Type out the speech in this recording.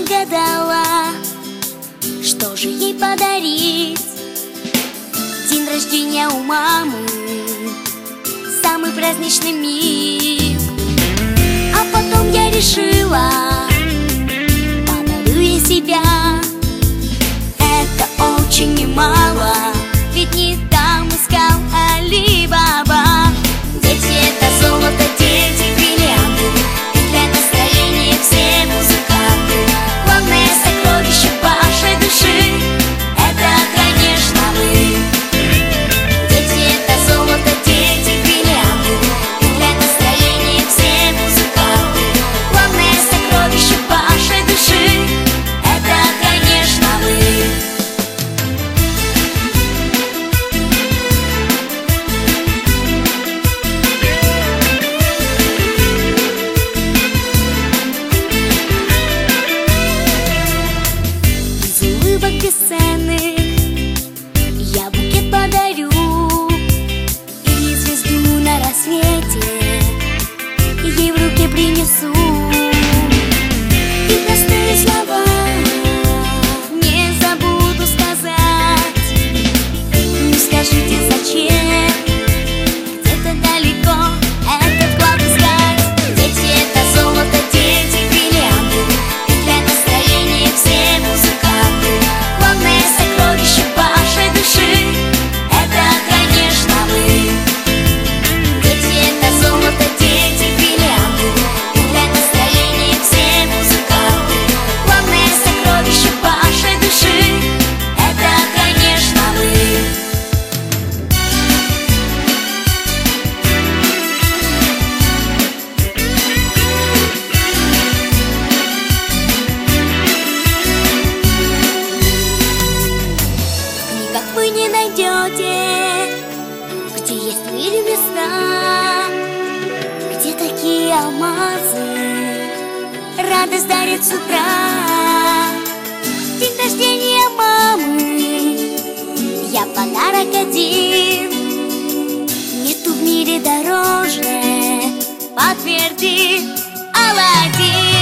гадала, что же ей подарить. День рождения у мамы, самый праздничный миг. А потом я решила, подарю ей себя. Это очень немало, ведь не там искал Али Баба. Дети — это золото, дети — бриллианты, и для настроения все музыканты. Главное сокровище вашей души — это, конечно, вы. Дети — это золото, дети — бриллианты, и для настроения все музыканты. Главное сокровище вашей души — это, конечно, вы. Бесценных я букет подарю и звезду на рассвете ей в руки принесу. И простые слова не забуду сказать. Не скажите, зачем где-то далеко этот клад искать. Дети — это золото, дети — бриллианты, и для настроения все музыканты. Главное сокровище вашей души — это, конечно, вы. Дети — это золото, дети — бриллианты, и для настроения все музыканты. Главное сокровище вашей души — это, конечно, вы. Как вы не найдете, где есть мире места, где такие алмазы радость дарит с утра. День рождения мамы, я подарок один, нету в мире дороже, подтвердит Аладдин.